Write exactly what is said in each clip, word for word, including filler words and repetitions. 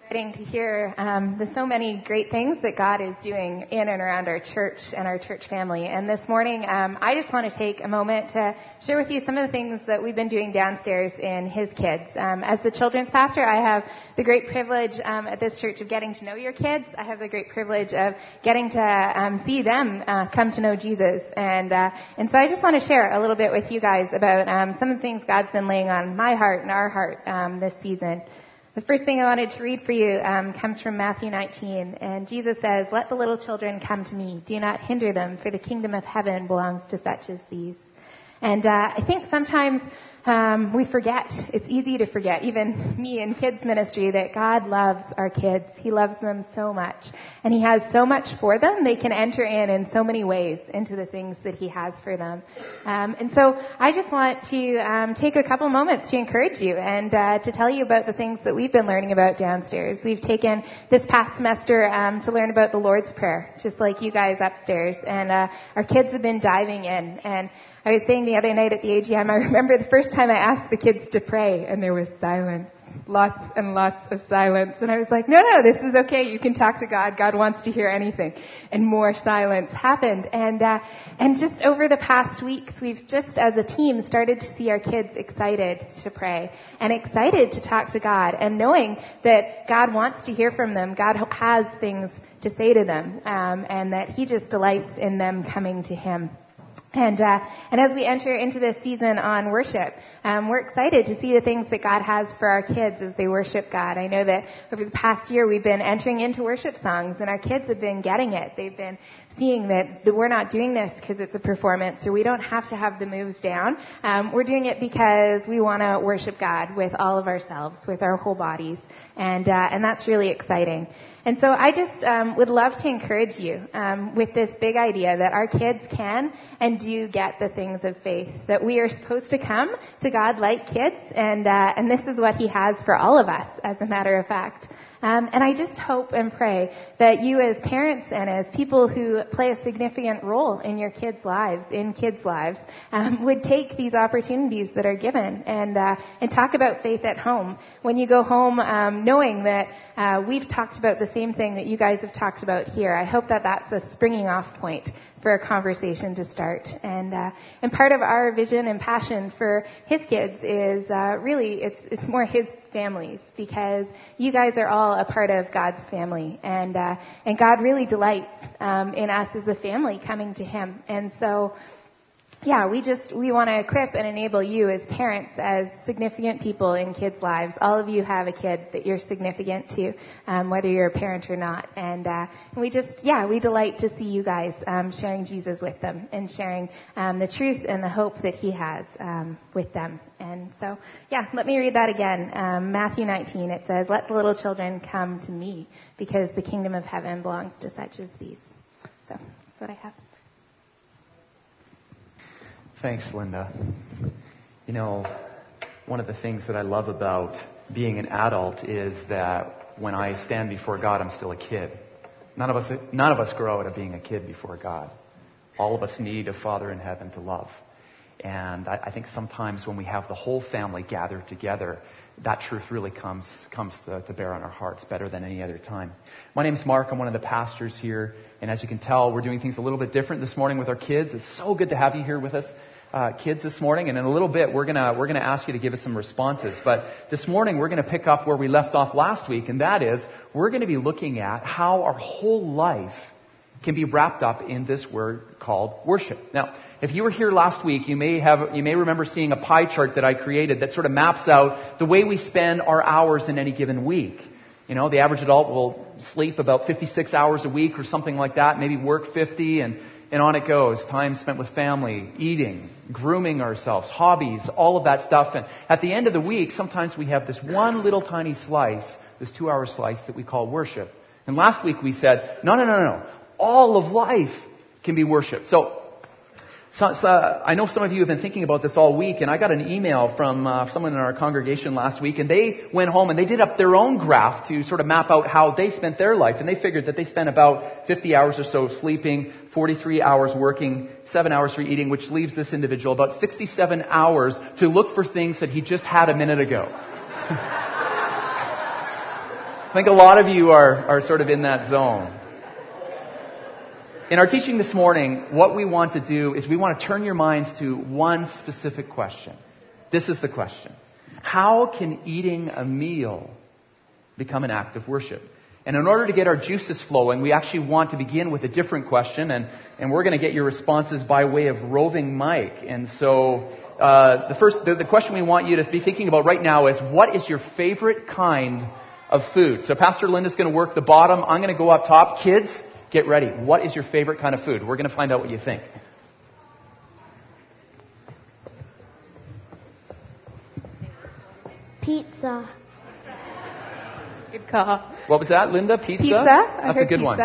Exciting to hear um, the so many great things that God is doing in and around our church and our church family. And this morning, um, I just want to take a moment to share with you some of the things that we've been doing downstairs in His Kids. Um, as the children's pastor, I have the great privilege um, at this church of getting to know your kids. I have the great privilege of getting to um, see them uh, come to know Jesus. And uh, and so I just want to share a little bit with you guys about um, some of the things God's been laying on my heart and our heart um, this season. The first thing I wanted to read for you um, comes from Matthew nineteen, and Jesus says, "Let the little children come to me. Do not hinder them, for the kingdom of heaven belongs to such as these." And uh, I think sometimes um, we forget. It's easy to forget, even me in kids ministry, that God loves our kids. He loves them so much, and He has so much for them. They can enter in in so many ways into the things that He has for them. Um, and so I just want to um, take a couple moments to encourage you and uh, to tell you about the things that we've been learning about downstairs. We've taken this past semester um, to learn about the Lord's Prayer, just like you guys upstairs, and uh, our kids have been diving in. And I was saying the other night at the A G M, I remember the first time I asked the kids to pray, and there was silence. Lots and lots of silence. And I was like, no, no, this is okay. You can talk to God. God wants to hear anything. And more silence happened. And uh, and just over the past weeks, we've just as a team started to see our kids excited to pray and excited to talk to God and knowing that God wants to hear from them. God has things to say to them um, and that He just delights in them coming to Him. And uh, and as we enter into this season on worship, um, we're excited to see the things that God has for our kids as they worship God. I know that over the past year we've been entering into worship songs, and our kids have been getting it. They've been seeing that we're not doing this because it's a performance or we don't have to have the moves down. Um, we're doing it because we want to worship God with all of ourselves, with our whole bodies, and uh, and that's really exciting. And so I just um, would love to encourage you um, with this big idea that our kids can and do get the things of faith, that we are supposed to come to God like kids, and uh, and this is what He has for all of us, as a matter of fact. Um, and I just hope and pray that you as parents and as people who play a significant role in your kids' lives, in kids' lives, um, would take these opportunities that are given and uh, and talk about faith at home. When you go home, um, knowing that uh, we've talked about the same thing that you guys have talked about here, I hope that that's a springing off point for a conversation to start. And uh, and part of our vision and passion for His kids is uh, really it's it's more His families, because you guys are all a part of God's family, and uh, and God really delights um, in us as a family coming to Him. And so yeah, we just, we want to equip and enable you as parents, as significant people in kids' lives. All of you have a kid that you're significant to, um, whether you're a parent or not. And, uh, and we just, yeah, we delight to see you guys um, sharing Jesus with them and sharing um, the truth and the hope that He has um, with them. And so, yeah, let me read that again. Um, Matthew nineteen, it says, "Let the little children come to me, because the kingdom of heaven belongs to such as these." So that's what I have. Thanks, Linda. You know, one of the things that I love about being an adult is that when I stand before God, I'm still a kid. None of us, none of us grow out of being a kid before God. All of us need a Father in heaven to love. And I, I think sometimes when we have the whole family gathered together, that truth really comes comes to, to bear on our hearts better than any other time. My name's Mark. I'm one of the pastors here. And as you can tell, we're doing things a little bit different this morning with our kids. It's so good to have you here with us, uh, kids, this morning. And in a little bit, we're gonna we're gonna ask you to give us some responses. But this morning, we're gonna pick up where we left off last week, and that is we're gonna be looking at how our whole life can be wrapped up in this word called worship. Now, if you were here last week, you may have you may remember seeing a pie chart that I created that sort of maps out the way we spend our hours in any given week. You know, the average adult will sleep about fifty-six hours a week or something like that, maybe work fifty, and, and on it goes. Time spent with family, eating, grooming ourselves, hobbies, all of that stuff. And at the end of the week, sometimes we have this one little tiny slice, this two-hour slice that we call worship. And last week we said, no, no, no, no. All of life can be worship. So, so, so I know some of you have been thinking about this all week, and I got an email from uh, someone in our congregation last week, and they went home and they did up their own graph to sort of map out how they spent their life, and they figured that they spent about fifty hours or so sleeping, forty-three hours working, seven hours for eating, which leaves this individual about sixty-seven hours to look for things that he just had a minute ago. I think a lot of you are, are sort of in that zone. In our teaching this morning, what we want to do is we want to turn your minds to one specific question. This is the question. How can eating a meal become an act of worship? And in order to get our juices flowing, we actually want to begin with a different question, and, and we're going to get your responses by way of roving mic. And so uh, the first, the, the question we want you to be thinking about right now is, what is your favorite kind of food? So Pastor Linda's going to work the bottom. I'm going to go up top. Kids, get ready. What is your favorite kind of food? We're going to find out what you think. Pizza. Good call. What was that, Linda? Pizza? Pizza. That's I a heard good pizza. one.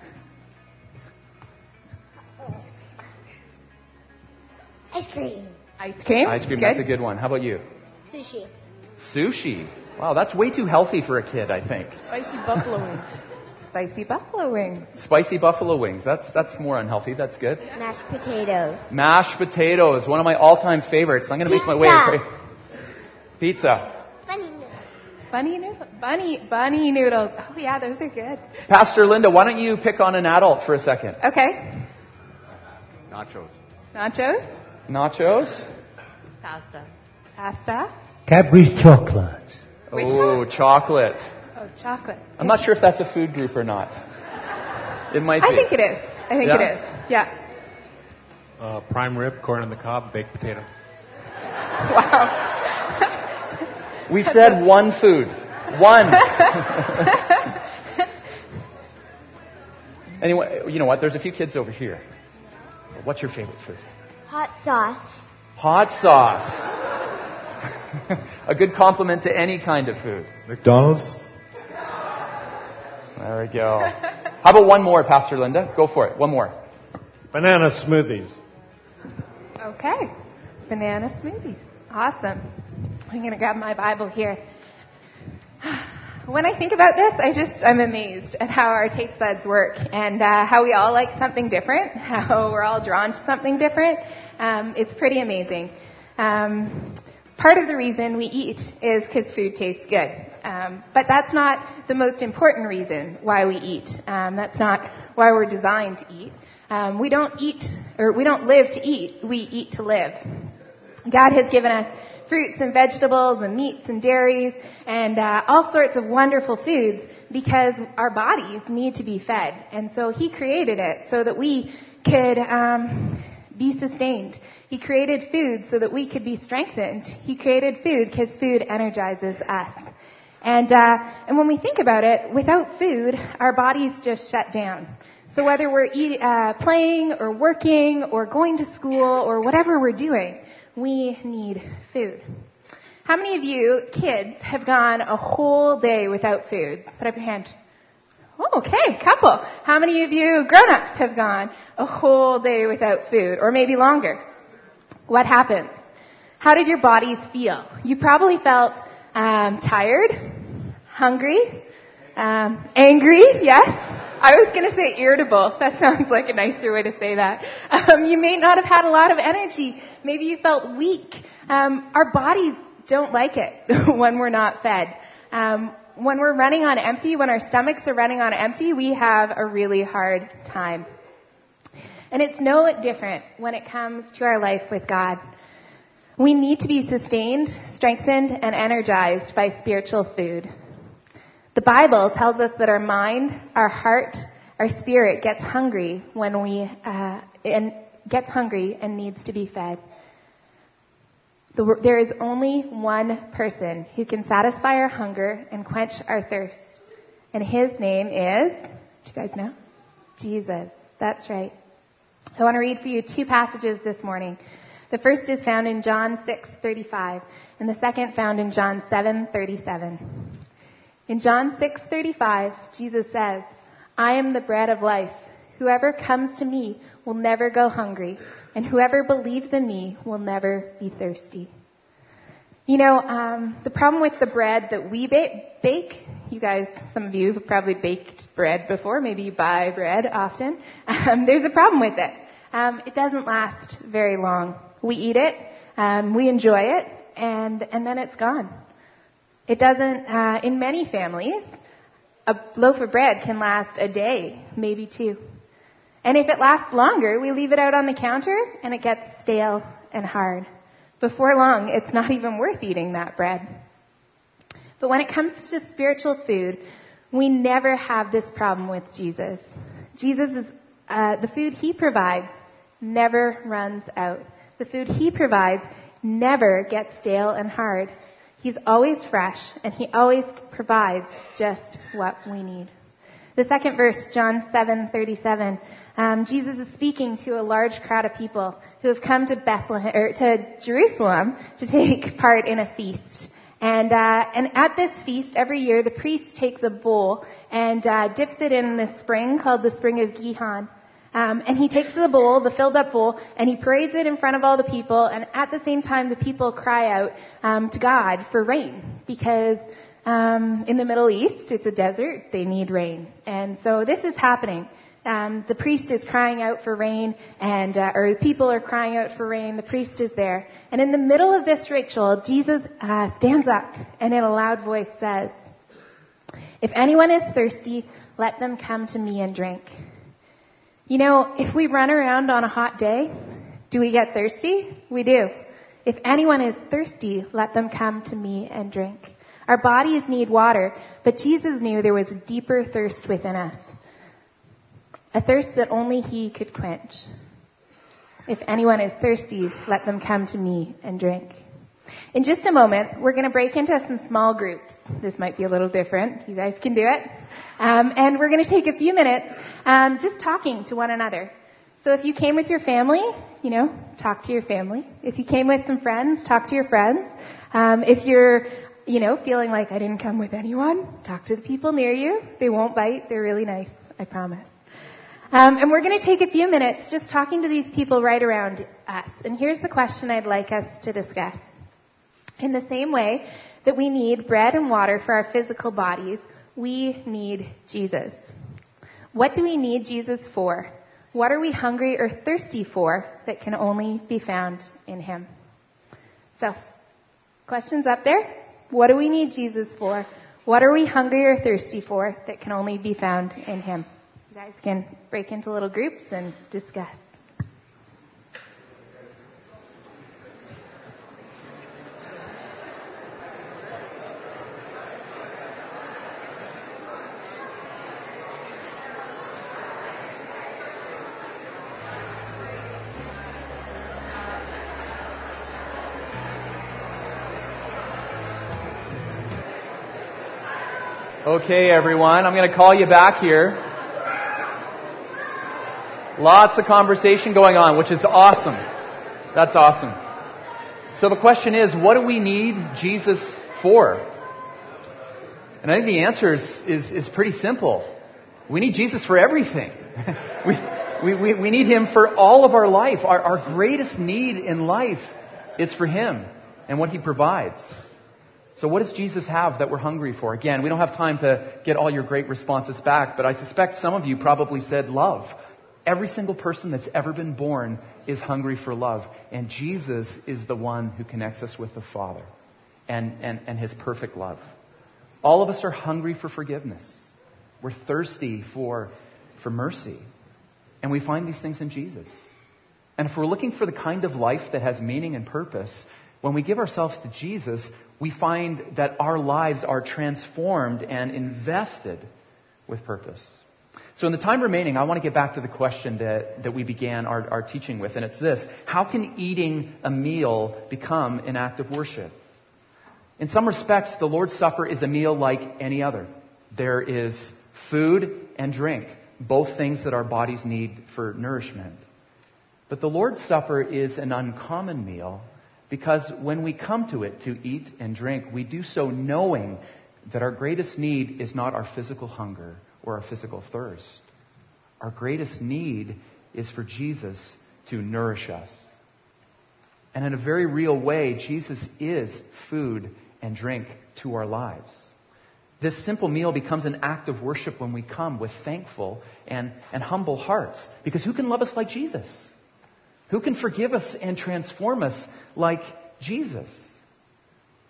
Ice cream. Ice cream. Ice cream, Good. that's a good one. How about you? Sushi. Sushi. Wow, that's way too healthy for a kid, I think. Spicy buffalo wings. Spicy buffalo wings. Spicy buffalo wings. That's that's more unhealthy. That's good. Mashed potatoes. Mashed potatoes. One of my all-time favorites. I'm going to make my way. Pizza. Bunny noodles. Bunny noodles. Bunny, bunny noodles. Oh, yeah, those are good. Pastor Linda, why don't you pick on an adult for a second? Okay. Nachos. Nachos. Nachos. Pasta. Pasta. Cadbury's chocolate. Which Oh, one? chocolate. Oh, chocolate. I'm not sure if that's a food group or not. It might be. I think it is. I think Yeah? it is. Yeah. Uh, prime rib, corn on the cob, baked potato. Wow. We said one food. One. Anyway, you know what? There's a few kids over here. What's your favorite food? Hot sauce. Hot sauce. A good compliment to any kind of food. McDonald's. There we go. How about one more, Pastor Linda? Go for it. One more. Banana smoothies. Okay. Banana smoothies. Awesome. I'm going to grab my Bible here. When I think about this, I just, I'm amazed at how our taste buds work and uh, how we all like something different, how we're all drawn to something different. Um, it's pretty amazing. Um, part of the reason we eat is because food tastes good. Um, but that's not the most important reason why we eat. Um, that's not why we're designed to eat. Um, we don't eat, or we don't live to eat. We eat to live. God has given us fruits and vegetables and meats and dairies and uh, all sorts of wonderful foods because our bodies need to be fed. And so He created it so that we could um, be sustained. He created food so that we could be strengthened. He created food because food energizes us. And uh, and when we think about it, without food, our bodies just shut down. So whether we're eat, uh, playing or working or going to school or whatever we're doing, we need food. How many of you kids have gone a whole day without food? Put up your hand. Oh, okay, couple. How many of you grown-ups have gone a whole day without food, or maybe longer? What happens? How did your bodies feel? You probably felt um, tired, hungry, um, angry, yes. I was going to say irritable. That sounds like a nicer way to say that. Um, you may not have had a lot of energy. Maybe you felt weak. Um, our bodies don't like it when we're not fed. Um, when we're running on empty, when our stomachs are running on empty, we have a really hard time. And it's no different when it comes to our life with God. We need to be sustained, strengthened, and energized by spiritual food. The Bible tells us that our mind, our heart, our spirit gets hungry when we uh, and gets hungry and needs to be fed. The, there is only one person who can satisfy our hunger and quench our thirst, and His name is, do you guys know? Jesus. That's right. I want to read for you two passages this morning. The first is found in John six thirty-five, and the second found in John seven thirty-seven. In John six thirty-five, Jesus says, "I am the bread of life. Whoever comes to me will never go hungry, and whoever believes in me will never be thirsty." You know, um, the problem with the bread that we ba- bake, you guys, some of you have probably baked bread before, maybe you buy bread often, um, there's a problem with it. Um, it doesn't last very long. We eat it, um, we enjoy it, and, and then it's gone. It doesn't, uh, in many families, a loaf of bread can last a day, maybe two. And if it lasts longer, we leave it out on the counter and it gets stale and hard. Before long, it's not even worth eating that bread. But when it comes to spiritual food, we never have this problem with Jesus. Jesus is, uh, the food he provides never runs out. The food he provides never gets stale and hard. He's always fresh, and he always provides just what we need. The second verse, John seven thirty-seven, um, Jesus is speaking to a large crowd of people who have come to Bethlehem or to Jerusalem to take part in a feast. And uh, and at this feast, every year, the priest takes a bowl and uh, dips it in this spring called the Spring of Gihon. Um, and he takes the bowl, the filled up bowl, and he parades it in front of all the people. And at the same time, the people cry out um, to God for rain, because um, in the Middle East, it's a desert. They need rain. And so this is happening. Um, the priest is crying out for rain, and uh, or the people are crying out for rain. The priest is there. And in the middle of this ritual, Jesus uh, stands up and in a loud voice says, "If anyone is thirsty, let them come to me and drink." You know, if we run around on a hot day, do we get thirsty? We do. If anyone is thirsty, let them come to me and drink. Our bodies need water, but Jesus knew there was a deeper thirst within us. A thirst that only he could quench. If anyone is thirsty, let them come to me and drink. In just a moment, we're going to break into some small groups. This might be a little different. You guys can do it. Um, and we're going to take a few minutes um, just talking to one another. So if you came with your family, you know, talk to your family. If you came with some friends, talk to your friends. Um, if you're, you know, feeling like I didn't come with anyone, talk to the people near you. They won't bite. They're really nice, I promise. Um, and we're going to take a few minutes just talking to these people right around us. And here's the question I'd like us to discuss. In the same way that we need bread and water for our physical bodies, we need Jesus. What do we need Jesus for? What are we hungry or thirsty for that can only be found in him? So, questions up there? What do we need Jesus for? What are we hungry or thirsty for that can only be found in him? You guys can break into little groups and discuss. Okay, everyone, I'm going to call you back here. Lots of conversation going on, which is awesome. That's awesome. So the question is, what do we need Jesus for? And I think the answer is, is, is pretty simple. We need Jesus for everything. we, we, we, we need him for all of our life. Our, our greatest need in life is for him and what he provides. So what does Jesus have that we're hungry for? Again, we don't have time to get all your great responses back, but I suspect some of you probably said love. Every single person that's ever been born is hungry for love. And Jesus is the one who connects us with the Father and, and, and his perfect love. All of us are hungry for forgiveness. We're thirsty for, for mercy. And we find these things in Jesus. And if we're looking for the kind of life that has meaning and purpose, when we give ourselves to Jesus, we find that our lives are transformed and invested with purpose. So in the time remaining, I want to get back to the question that, that we began our, our teaching with, and it's this. How can eating a meal become an act of worship? In some respects, the Lord's Supper is a meal like any other. There is food and drink, both things that our bodies need for nourishment. But the Lord's Supper is an uncommon meal because when we come to it to eat and drink, we do so knowing that our greatest need is not our physical hunger or our physical thirst. Our greatest need is for Jesus to nourish us. And in a very real way, Jesus is food and drink to our lives. This simple meal becomes an act of worship when we come with thankful and, and humble hearts. Because who can love us like Jesus? Who can forgive us and transform us like Jesus?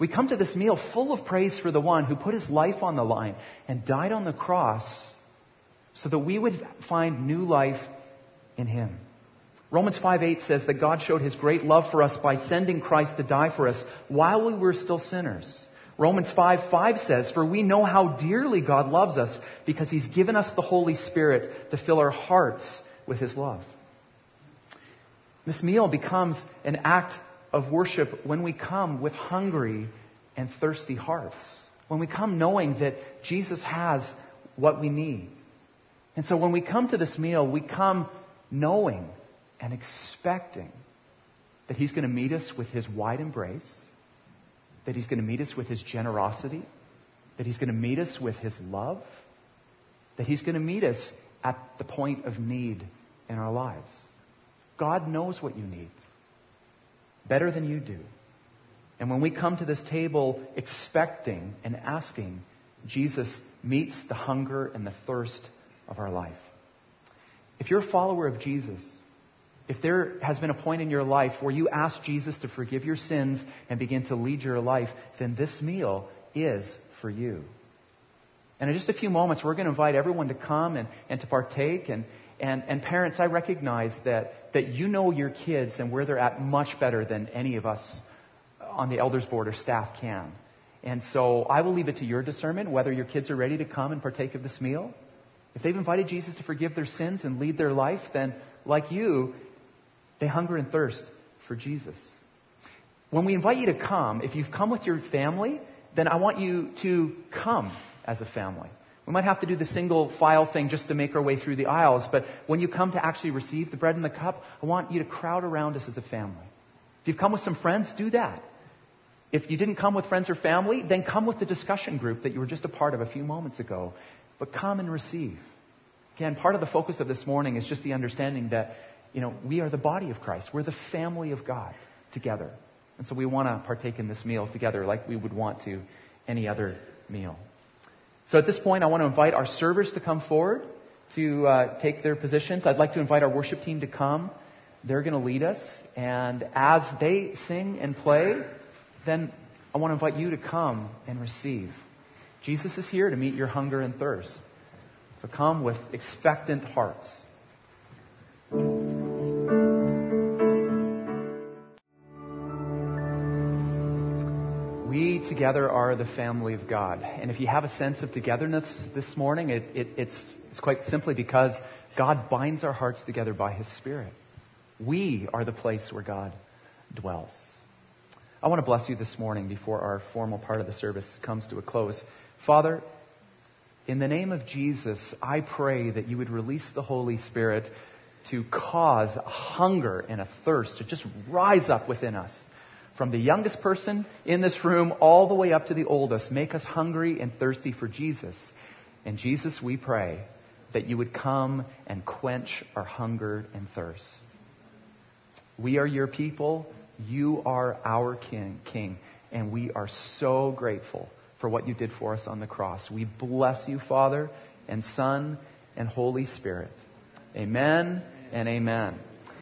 We come to this meal full of praise for the one who put his life on the line and died on the cross so that we would find new life in him. Romans five eight says that God showed his great love for us by sending Christ to die for us while we were still sinners. Romans five five says, for we know how dearly God loves us because he's given us the Holy Spirit to fill our hearts with his love. This meal becomes an act of worship when we come with hungry and thirsty hearts. When we come knowing that Jesus has what we need. And so when we come to this meal, we come knowing and expecting that he's going to meet us with his wide embrace, that he's going to meet us with his generosity, that he's going to meet us with his love, that he's going to meet us at the point of need in our lives. God knows what you need better than you do. And when we come to this table expecting and asking, Jesus meets the hunger and the thirst of our life. If you're a follower of Jesus, if there has been a point in your life where you ask Jesus to forgive your sins and begin to lead your life, then this meal is for you. And in just a few moments, we're going to invite everyone to come and, and to partake. And, and, and parents, I recognize that, that you know your kids and where they're at much better than any of us on the elders board or staff can. And so I will leave it to your discernment whether your kids are ready to come and partake of this meal. If they've invited Jesus to forgive their sins and lead their life, then like you, they hunger and thirst for Jesus. When we invite you to come, if you've come with your family, then I want you to come as a family. We might have to do the single file thing just to make our way through the aisles, but when you come to actually receive the bread and the cup, I want you to crowd around us as a family. If you've come with some friends, do that. If you didn't come with friends or family, then come with the discussion group that you were just a part of a few moments ago. But come and receive. Again, part of the focus of this morning is just the understanding that, you know, we are the body of Christ. We're the family of God together. And so we want to partake in this meal together like we would want to any other meal. So at this point, I want to invite our servers to come forward to uh, take their positions. I'd like to invite our worship team to come. They're going to lead us. And as they sing and play, then I want to invite you to come and receive. Jesus is here to meet your hunger and thirst. So come with expectant hearts. We together are the family of God. And if you have a sense of togetherness this morning, it, it, it's, it's quite simply because God binds our hearts together by his Spirit. We are the place where God dwells. I want to bless you this morning before our formal part of the service comes to a close. Father, in the name of Jesus, I pray that you would release the Holy Spirit to cause a hunger and a thirst to just rise up within us. From the youngest person in this room all the way up to the oldest, make us hungry and thirsty for Jesus. And Jesus, we pray that you would come and quench our hunger and thirst. We are your people. You are our King, King, and we are so grateful for what you did for us on the cross. We bless you, Father and Son and Holy Spirit. Amen and amen.